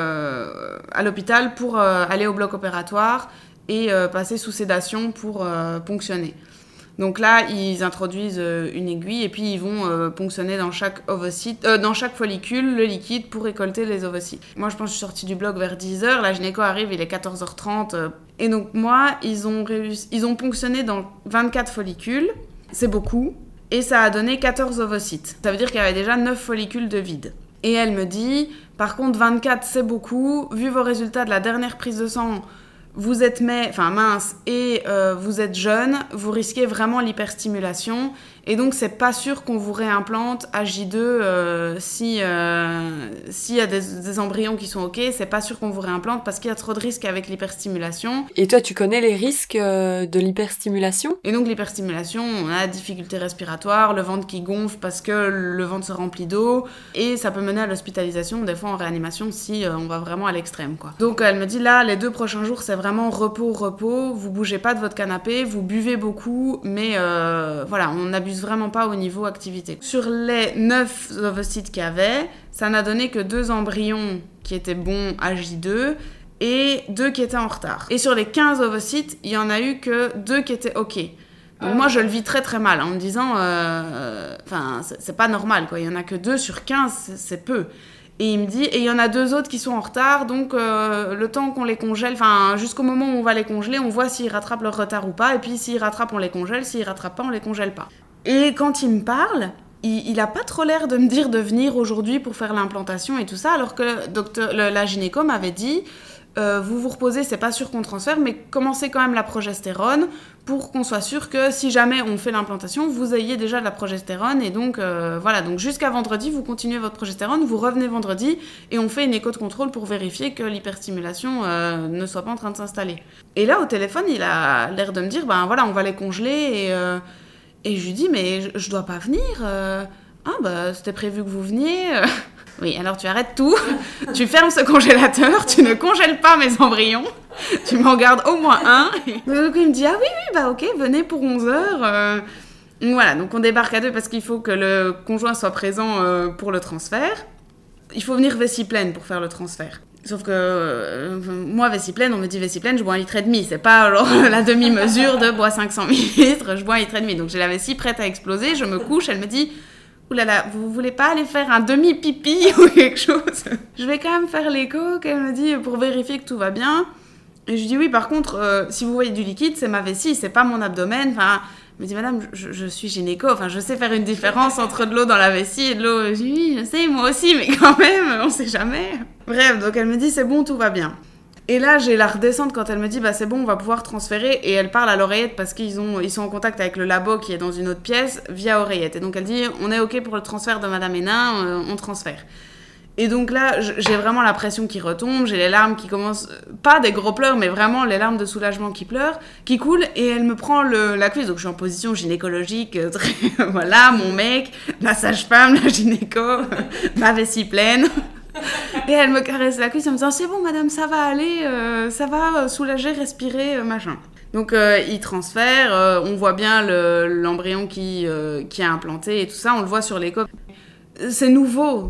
à l'hôpital pour aller au bloc opératoire et passer sous sédation pour ponctionner. Donc là, ils introduisent une aiguille et puis ils vont ponctionner dans chaque ovocyte, dans chaque follicule le liquide pour récolter les ovocytes. Moi, je pense que je suis sortie du bloc vers 10h. La gynéco arrive, il est 14h30. Et donc moi, ils ont ponctionné dans 24 follicules. C'est beaucoup. Et ça a donné 14 ovocytes. Ça veut dire qu'il y avait déjà 9 follicules de vide. Et elle me dit, par contre, 24, c'est beaucoup. Vu vos résultats de la dernière prise de sang, vous êtes mince et vous êtes jeune, vous risquez vraiment l'hyperstimulation. Et donc, c'est pas sûr qu'on vous réimplante à J2 s'il y a des embryons qui sont OK. C'est pas sûr qu'on vous réimplante parce qu'il y a trop de risques avec l'hyperstimulation. Et toi, tu connais les risques de l'hyperstimulation ? Et donc, l'hyperstimulation, on a difficulté respiratoire, le ventre qui gonfle parce que le ventre se remplit d'eau. Et ça peut mener à l'hospitalisation, des fois en réanimation, si on va vraiment à l'extrême, quoi. Donc, elle me dit, là, les 2 prochains jours, c'est vraiment repos. Vous bougez pas de votre canapé, vous buvez beaucoup, mais voilà, on abuse vraiment pas au niveau activité. Sur les 9 ovocytes qu'il y avait, ça n'a donné que 2 embryons qui étaient bons à J2 et 2 qui étaient en retard. Et sur les 15 ovocytes, il y en a eu que 2 qui étaient OK. Donc moi, je le vis très très mal en me disant, c'est pas normal, quoi. Il y en a que 2 sur 15, c'est peu. Et il me dit, et il y en a 2 autres qui sont en retard, donc le temps qu'on les congèle, jusqu'au moment où on va les congeler, on voit s'ils rattrapent leur retard ou pas, et puis s'ils rattrapent, on les congèle, s'ils rattrapent pas, on les congèle pas. Et quand il me parle, il a pas trop l'air de me dire de venir aujourd'hui pour faire l'implantation et tout ça, alors que la gynéco m'avait dit, vous reposez, c'est pas sûr qu'on transfère, mais commencez quand même la progestérone pour qu'on soit sûr que si jamais on fait l'implantation, vous ayez déjà de la progestérone. Et donc, voilà, donc jusqu'à vendredi, vous continuez votre progestérone, vous revenez vendredi et on fait une écho de contrôle pour vérifier que l'hyperstimulation ne soit pas en train de s'installer. Et là, au téléphone, il a l'air de me dire, voilà, on va les congeler et je lui dis, mais je dois pas venir. C'était prévu que vous veniez. Oui, alors tu arrêtes tout, tu fermes ce congélateur, tu ne congèles pas mes embryons, tu m'en gardes au moins un. Donc il me dit, oui, ok, venez pour 11h. Voilà, donc on débarque à 2 parce qu'il faut que le conjoint soit présent pour le transfert. Il faut venir vessie pleine pour faire le transfert. Sauf que moi, vessie pleine, on me dit vessie pleine, je bois 1,5 litre. C'est pas alors la demi-mesure de bois 500 ml, je bois 1,5 litre. Donc j'ai la vessie prête à exploser, je me couche, elle me dit, oulala, vous voulez pas aller faire un demi-pipi ou quelque chose ? Je vais quand même faire l'écho, qu'elle me dit, pour vérifier que tout va bien. Et je dis oui, par contre, si vous voyez du liquide, c'est ma vessie, c'est pas mon abdomen. Elle me dit, madame, je suis gynéco, je sais faire une différence entre de l'eau dans la vessie et de l'eau. Je dis oui, je sais, moi aussi, mais quand même, on sait jamais. Bref, donc elle me dit, c'est bon, tout va bien. Et là, j'ai la redescente quand elle me dit, c'est bon, on va pouvoir transférer. Et elle parle à l'oreillette parce qu'ils sont en contact avec le labo qui est dans une autre pièce via oreillette. Et donc elle dit, on est OK pour le transfert de Madame Hénin, on transfère. Et donc là, j'ai vraiment la pression qui retombe, j'ai les larmes qui commencent, pas des gros pleurs, mais vraiment les larmes de soulagement qui coulent, et elle me prend la cuisse. Donc je suis en position gynécologique, voilà, mon mec, la sage-femme, la gynéco, ma vessie pleine. Et elle me caresse la cuisse en me disant, c'est bon madame, ça va aller, ça va soulager, respirer, machin. Donc il transfère, on voit bien l'embryon qui a implanté et tout ça, on le voit sur l'écho. C'est nouveau,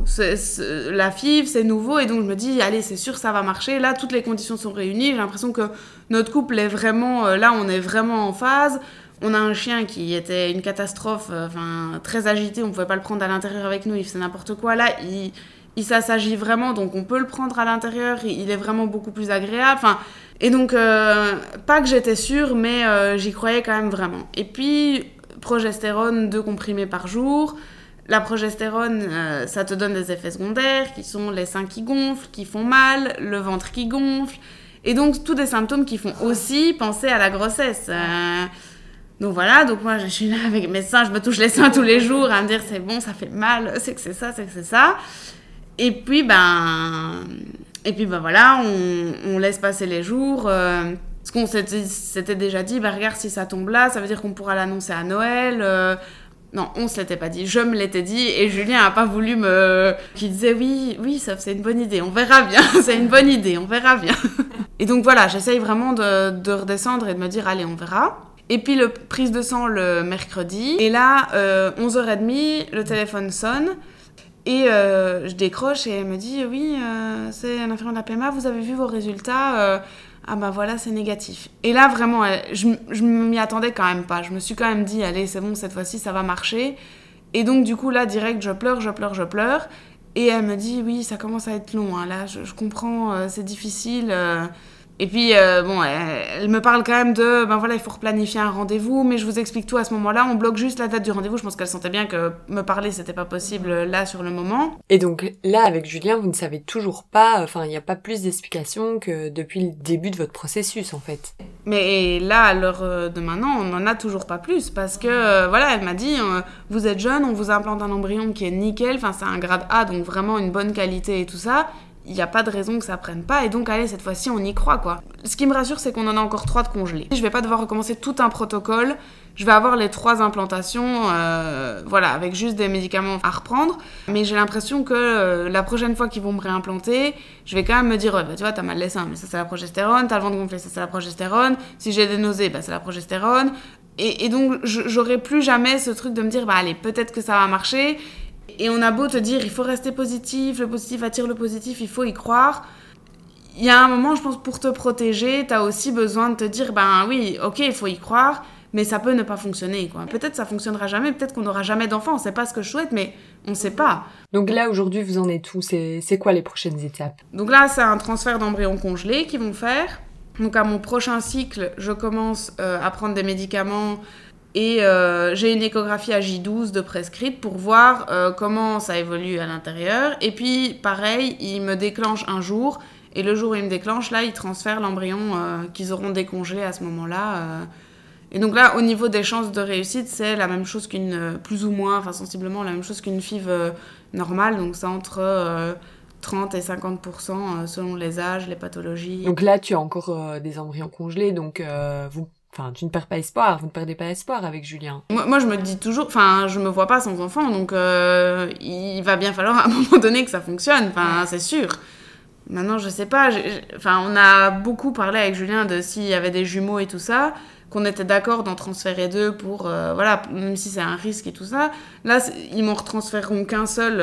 la FIV, c'est nouveau, et donc je me dis, allez, c'est sûr, ça va marcher. Là, toutes les conditions sont réunies, j'ai l'impression que notre couple est vraiment, là, on est vraiment en phase. On a un chien qui était une catastrophe, très agité, on pouvait pas le prendre à l'intérieur avec nous, il faisait n'importe quoi. Là, il s'agit vraiment, donc on peut le prendre à l'intérieur, il est vraiment beaucoup plus agréable. Et donc, pas que j'étais sûre, mais j'y croyais quand même vraiment. Et puis, progestérone, 2 comprimés par jour. La progestérone, ça te donne des effets secondaires qui sont les seins qui gonflent, qui font mal, le ventre qui gonfle. Et donc, tous des symptômes qui font aussi penser à la grossesse. Donc voilà, donc moi je suis là avec mes seins, je me touche les seins tous les jours à me dire c'est bon, ça fait mal, c'est que c'est ça. Et puis voilà, on laisse passer les jours. Ce qu'on s'était déjà dit, regarde, si ça tombe là, ça veut dire qu'on pourra l'annoncer à Noël. Non, on se l'était pas dit, je me l'étais dit, et Julien a pas voulu qui disait oui, ça c'est une bonne idée, on verra bien, c'est une bonne idée, on verra bien. Et donc voilà, j'essaye vraiment de redescendre et de me dire allez, on verra. Et puis prise de sang le mercredi, et là 11h30, le téléphone sonne. Et je décroche et elle me dit oui, c'est un infirmier de la PMA, vous avez vu vos résultats, voilà, c'est négatif. Et là vraiment, je m'y attendais quand même pas. Je me suis quand même dit allez, c'est bon, cette fois-ci ça va marcher. Et donc du coup là direct je pleure. Et elle me dit oui, ça commence à être long, hein. Là je comprends, c'est difficile. Et puis, elle me parle quand même de, il faut replanifier un rendez-vous, mais je vous explique tout à ce moment-là, on bloque juste la date du rendez-vous. Je pense qu'elle sentait bien que me parler, c'était pas possible là, sur le moment. Et donc là, avec Julien, vous ne savez toujours pas, il n'y a pas plus d'explications que depuis le début de votre processus, en fait. Mais là, à l'heure de maintenant, on n'en a toujours pas plus, parce que, elle m'a dit, vous êtes jeune, on vous implante un embryon qui est nickel, c'est un grade A, donc vraiment une bonne qualité et tout ça. Il n'y a pas de raison que ça prenne pas, et donc allez, cette fois-ci on y croit quoi. Ce qui me rassure, c'est qu'on en a encore 3 de congelés. Je vais pas devoir recommencer tout un protocole, je vais avoir les 3 implantations, avec juste des médicaments à reprendre, mais j'ai l'impression que la prochaine fois qu'ils vont me réimplanter, je vais quand même me dire, tu vois, t'as mal les seins, mais ça c'est la progestérone, t'as le ventre gonflé, ça c'est la progestérone, si j'ai des nausées, c'est la progestérone, et donc j'aurai plus jamais ce truc de me dire, allez, peut-être que ça va marcher. Et on a beau te dire, il faut rester positif, le positif attire le positif, il faut y croire. Il y a un moment, je pense, pour te protéger, t'as aussi besoin de te dire, oui, ok, il faut y croire, mais ça peut ne pas fonctionner, quoi. Peut-être ça fonctionnera jamais, peut-être qu'on n'aura jamais d'enfant, c'est pas ce que je souhaite, mais on sait pas. Donc là, aujourd'hui, vous en êtes où ? C'est quoi les prochaines étapes ? Donc là, c'est un transfert d'embryon congelé qu'ils vont faire. Donc à mon prochain cycle, je commence à prendre des médicaments. Et j'ai une échographie à J12 de prescrite pour voir comment ça évolue à l'intérieur. Et puis, pareil, il me déclenche un jour. Et le jour où il me déclenche, là, il transfère l'embryon qu'ils auront décongelé à ce moment-là. Et donc là, au niveau des chances de réussite, c'est la même chose plus ou moins, sensiblement la même chose qu'une FIV normale. Donc c'est entre 30 et 50% selon les âges, les pathologies. Donc là, tu as encore des embryons congelés, donc tu ne perds pas espoir, vous ne perdez pas espoir avec Julien. Moi, je me dis toujours, je me vois pas sans enfant, donc il va bien falloir à un moment donné que ça fonctionne, c'est sûr. Maintenant, je sais pas, on a beaucoup parlé avec Julien de s'il y avait des jumeaux et tout ça, qu'on était d'accord d'en transférer 2 pour, même si c'est un risque et tout ça. Là, ils m'en retransféreront qu'un seul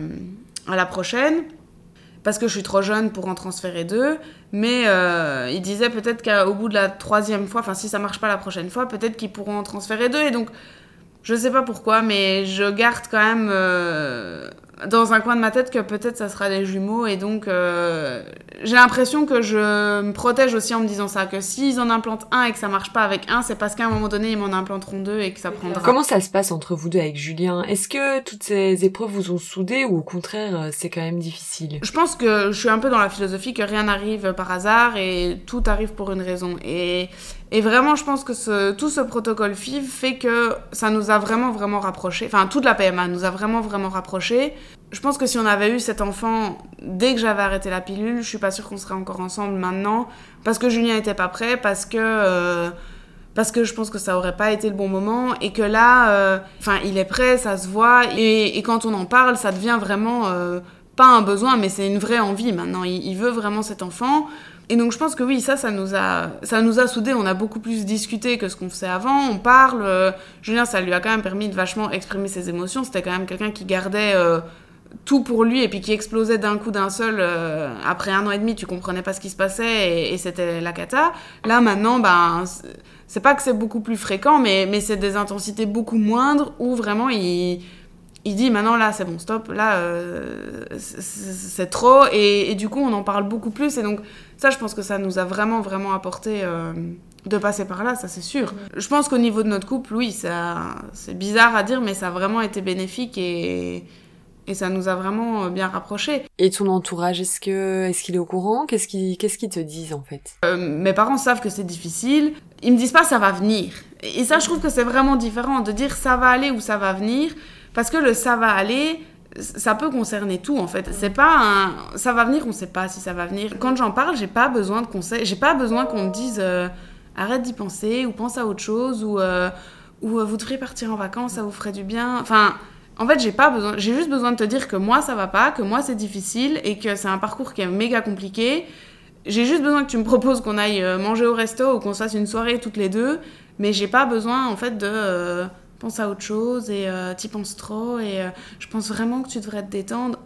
à la prochaine, parce que je suis trop jeune pour en transférer 2, mais il disait peut-être qu'au bout de la 3e fois, si ça marche pas la prochaine fois, peut-être qu'ils pourront en transférer 2, et donc je sais pas pourquoi, mais je garde quand même dans un coin de ma tête que peut-être ça sera des jumeaux, et donc j'ai l'impression que je me protège aussi en me disant ça, que s'ils en implantent un et que ça marche pas avec un, c'est parce qu'à un moment donné ils m'en implanteront 2 et que ça prendra. Comment ça se passe entre vous deux avec Julien ? Est-ce que toutes ces épreuves vous ont soudés, ou au contraire c'est quand même difficile ? Je pense que je suis un peu dans la philosophie que rien n'arrive par hasard et tout arrive pour une raison, et vraiment, je pense que tout ce protocole FIV fait que ça nous a vraiment, vraiment rapprochés. Toute la PMA nous a vraiment, vraiment rapprochés. Je pense que si on avait eu cet enfant dès que j'avais arrêté la pilule, je suis pas sûre qu'on serait encore ensemble maintenant, parce que Julien était pas prêt, parce que je pense que ça aurait pas été le bon moment, et que là, il est prêt, ça se voit, et quand on en parle, ça devient vraiment pas un besoin, mais c'est une vraie envie maintenant. Il veut vraiment cet enfant. Et donc je pense que oui, ça nous a soudés, on a beaucoup plus discuté que ce qu'on faisait avant, on parle, Julien, ça lui a quand même permis de vachement exprimer ses émotions, c'était quand même quelqu'un qui gardait tout pour lui et puis qui explosait d'un coup d'un seul, après 1 an et demi, tu comprenais pas ce qui se passait et c'était la cata. Là maintenant, c'est pas que c'est beaucoup plus fréquent, mais c'est des intensités beaucoup moindres où vraiment il dit maintenant là c'est bon, stop, là c'est trop, et du coup on en parle beaucoup plus, et donc ça je pense que ça nous a vraiment vraiment apporté de passer par là, ça c'est sûr. Je pense qu'au niveau de notre couple, oui, c'est bizarre à dire, mais ça a vraiment été bénéfique et ça nous a vraiment bien rapprochés. Et ton entourage, est-ce qu'il est au courant ? Qu'est-ce qu'ils te disent en fait ? Mes parents savent que c'est difficile, ils me disent pas ça va venir, et ça je trouve que c'est vraiment différent de dire ça va aller ou ça va venir. Parce que le ça va aller, ça peut concerner tout en fait. C'est pas ça va venir, on sait pas si ça va venir. Quand j'en parle, j'ai pas besoin de conseils, j'ai pas besoin qu'on me dise arrête d'y penser ou pense à autre chose ou vous devriez partir en vacances, ça vous ferait du bien. En fait, j'ai juste besoin de te dire que moi ça va pas, que moi c'est difficile et que c'est un parcours qui est méga compliqué. J'ai juste besoin que tu me proposes qu'on aille manger au resto ou qu'on se fasse une soirée toutes les 2, mais j'ai pas besoin en fait de pense à autre chose et t'y penses trop et je pense vraiment que tu devrais te détendre.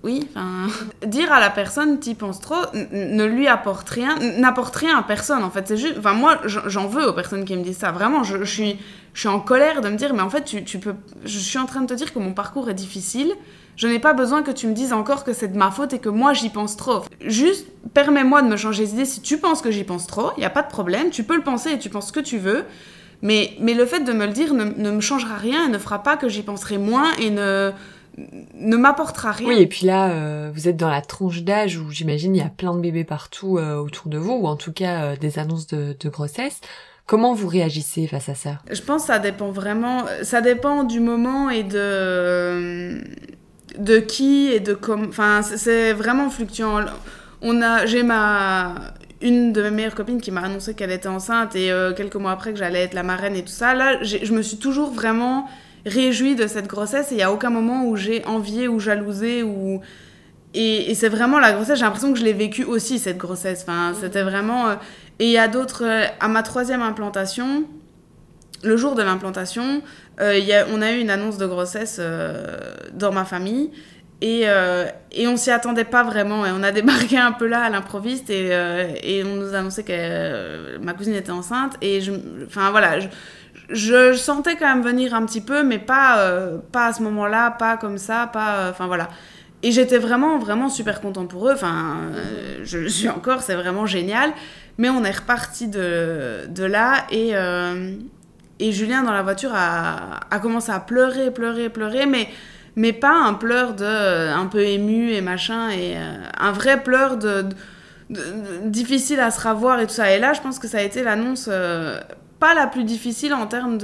oui, enfin... Dire à la personne, t'y penses trop, ne lui apporte rien, n'apporte rien à personne, en fait. C'est juste... Enfin, moi, j'en veux aux personnes qui me disent ça. Vraiment, je suis en colère de me dire, mais en fait, tu peux... Je suis en train de te dire que mon parcours est difficile. Je n'ai pas besoin que tu me dises encore que c'est de ma faute et que moi, j'y pense trop. Juste, permets-moi de me changer d'idée. Si tu penses que j'y pense trop, il n'y a pas de problème. Tu peux le penser et tu penses ce que tu veux. Mais le fait de me le dire ne me changera rien et ne fera pas que j'y penserai moins et ne m'apportera rien. Oui, et puis là, vous êtes dans la tranche d'âge où j'imagine il y a plein de bébés partout autour de vous, ou en tout cas des annonces de grossesse. Comment vous réagissez face à ça ? Je pense que ça dépend vraiment... Ça dépend du moment et de qui et de comment... Enfin, c'est vraiment fluctuant. J'ai une de mes meilleures copines qui m'a annoncé qu'elle était enceinte et quelques mois après que j'allais être la marraine et tout ça. Là, je me suis toujours vraiment réjouie de cette grossesse et il n'y a aucun moment où j'ai envié ou jalousé ou... Et c'est vraiment la grossesse, j'ai l'impression que je l'ai vécue aussi, cette grossesse. Enfin, c'était vraiment... Et il y a d'autres... à ma 3e implantation, le jour de l'implantation, on a eu une annonce de grossesse dans ma famille. Et on s'y attendait pas vraiment. Et on a débarqué un peu là à l'improviste et on nous a annoncé que ma cousine était enceinte. Et je sentais quand même venir un petit peu, mais pas à ce moment-là, pas comme ça, enfin voilà. Et j'étais vraiment, vraiment super contente pour eux. Enfin, je le suis encore, c'est vraiment génial. Mais on est reparti de là et Julien, dans la voiture, a commencé à pleurer, mais pas un pleur un peu ému et machin, et un vrai pleur difficile à se ravoir et tout ça. Et là, je pense que ça a été l'annonce pas la plus difficile en termes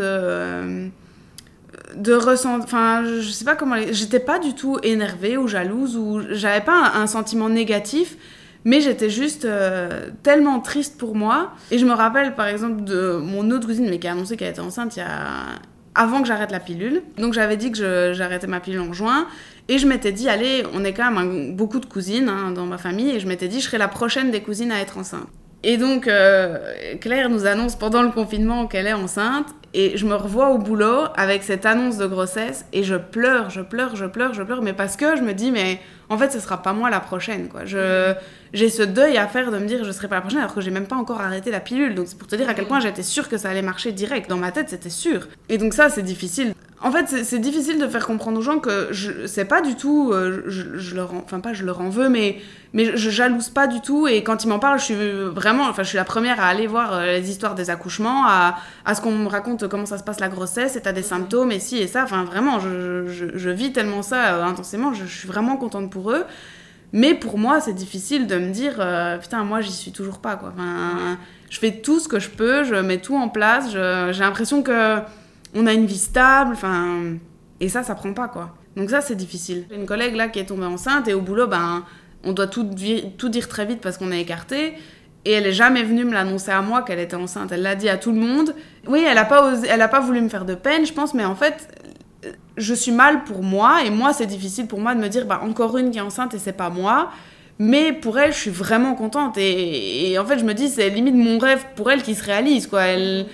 de ressenti. Enfin, je sais pas comment... J'étais pas du tout énervée ou jalouse, ou j'avais pas un sentiment négatif, mais j'étais juste tellement triste pour moi. Et je me rappelle, par exemple, de mon autre cousine, mais qui a annoncé qu'elle était enceinte avant que j'arrête la pilule. Donc j'avais dit que j'arrêtais ma pilule en juin. Et je m'étais dit, allez, on est quand même beaucoup de cousines dans ma famille. Et je m'étais dit, je serai la prochaine des cousines à être enceinte. Et donc, Claire nous annonce pendant le confinement qu'elle est enceinte. Et je me revois au boulot avec cette annonce de grossesse. Et je pleure. Mais parce que je me dis, mais en fait, ce sera pas moi la prochaine, quoi. J'ai ce deuil à faire de me dire, je serai pas la prochaine, alors que j'ai même pas encore arrêté la pilule. Donc c'est pour te dire à quel point j'étais sûre que ça allait marcher direct. Dans ma tête, c'était sûr. Et donc ça, c'est difficile. En fait, c'est difficile de faire comprendre aux gens que c'est pas du tout... je leur en veux, mais je jalouse pas du tout. Et quand ils m'en parlent, je suis la première à aller voir les histoires des accouchements, à ce qu'on me raconte comment ça se passe la grossesse, et t'as des symptômes, et ci et ça. Enfin, vraiment, je vis tellement ça intensément, je suis vraiment contente pour eux. Mais pour moi, c'est difficile de me dire putain, moi, j'y suis toujours pas, quoi. Enfin, je fais tout ce que je peux, je mets tout en place, j'ai l'impression qu'on a une vie stable, enfin, et ça prend pas, quoi. Donc ça, c'est difficile. J'ai une collègue là qui est tombée enceinte et au boulot, on doit tout dire très vite parce qu'on est écarté. Et elle est jamais venue me l'annoncer à moi qu'elle était enceinte. Elle l'a dit à tout le monde. Oui, elle a pas voulu me faire de peine, je pense, mais en fait, je suis mal pour moi, et moi, c'est difficile pour moi de me dire, encore une qui est enceinte et c'est pas moi. Mais pour elle, je suis vraiment contente. Et en fait, je me dis, c'est limite mon rêve pour elle qui se réalise, quoi.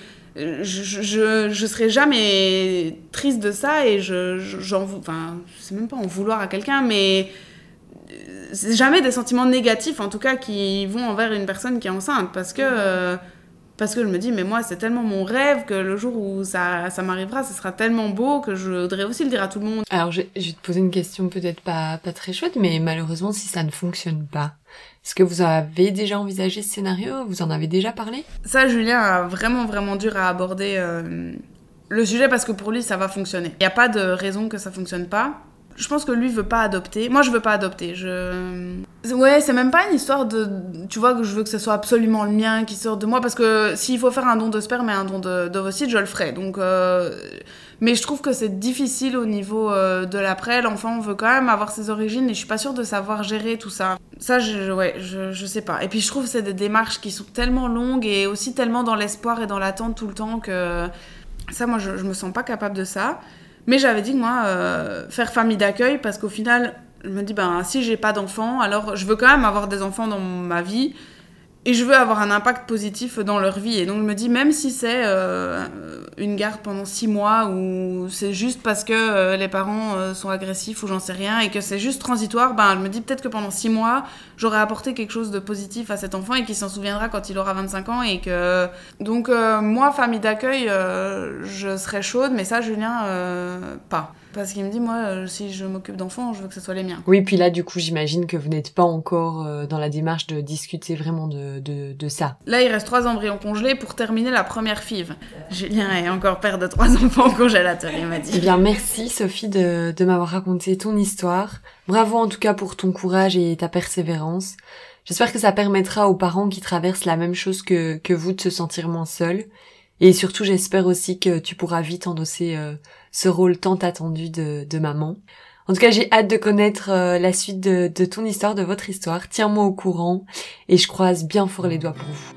Je serai jamais triste de ça, et c'est même pas en vouloir à quelqu'un, mais c'est jamais des sentiments négatifs, en tout cas, qui vont envers une personne qui est enceinte, parce que je me dis, mais moi, c'est tellement mon rêve que le jour où ça m'arrivera, ce sera tellement beau que je voudrais aussi le dire à tout le monde. Alors, je vais te poser une question peut-être pas très chouette, mais malheureusement, si ça ne fonctionne pas, est-ce que vous avez déjà envisagé ce scénario ? Vous en avez déjà parlé ? Ça, Julien a vraiment, vraiment dur à aborder le sujet, parce que pour lui, ça va fonctionner. Il n'y a pas de raison que ça fonctionne pas. Je pense que lui veut pas adopter. Moi, je veux pas adopter. Ouais, c'est même pas une histoire de... Tu vois, que je veux que ce soit absolument le mien qui sort de moi, parce que s'il faut faire un don de sperme et un don d'ovocytes, je le ferai. Donc, mais je trouve que c'est difficile au niveau de l'après. L'enfant veut quand même avoir ses origines et je suis pas sûre de savoir gérer tout ça. Ça, je sais pas. Et puis, je trouve que c'est des démarches qui sont tellement longues et aussi tellement dans l'espoir et dans l'attente tout le temps que... Ça, moi, je me sens pas capable de ça. Mais j'avais dit que moi, faire famille d'accueil, parce qu'au final, je me dis, si j'ai pas d'enfants, alors je veux quand même avoir des enfants dans ma vie. Et je veux avoir un impact positif dans leur vie. Et donc je me dis, même si c'est une garde pendant 6 mois ou c'est juste parce que les parents sont agressifs ou j'en sais rien et que c'est juste transitoire, je me dis peut-être que pendant 6 mois, j'aurais apporté quelque chose de positif à cet enfant et qu'il s'en souviendra quand il aura 25 ans. Et que... Donc moi, famille d'accueil, je serais chaude, mais ça, Julien, pas. Parce qu'il me dit, moi, si je m'occupe d'enfants, je veux que ce soit les miens. Oui, puis là, du coup, j'imagine que vous n'êtes pas encore dans la démarche de discuter vraiment de ça. Là, il reste 3 embryons congelés pour terminer la première FIV. Julien est encore père de 3 enfants au congélateur, il m'a dit. Eh bien, merci Sophie de m'avoir raconté ton histoire. Bravo en tout cas pour ton courage et ta persévérance. J'espère que ça permettra aux parents qui traversent la même chose que vous de se sentir moins seuls. Et surtout, j'espère aussi que tu pourras vite endosser ce rôle tant attendu de maman. En tout cas, j'ai hâte de connaître la suite de ton histoire, de votre histoire. Tiens-moi au courant et je croise bien fort les doigts pour vous.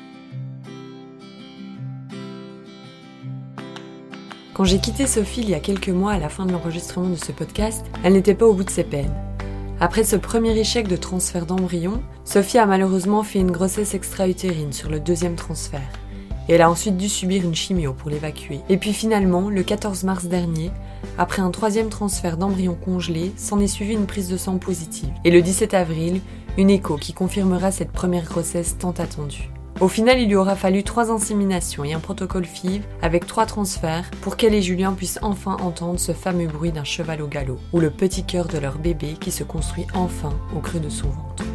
Quand j'ai quitté Sophie il y a quelques mois à la fin de l'enregistrement de ce podcast, elle n'était pas au bout de ses peines. Après ce premier échec de transfert d'embryon, Sophie a malheureusement fait une grossesse extra-utérine sur le 2e transfert. Et elle a ensuite dû subir une chimio pour l'évacuer. Et puis finalement, le 14 mars dernier, après un 3e transfert d'embryon congelé, s'en est suivi une prise de sang positive. Et le 17 avril, une écho qui confirmera cette première grossesse tant attendue. Au final, il lui aura fallu 3 inséminations et un protocole FIV avec 3 transferts pour qu'elle et Julien puissent enfin entendre ce fameux bruit d'un cheval au galop, ou le petit cœur de leur bébé qui se construit enfin au creux de son ventre.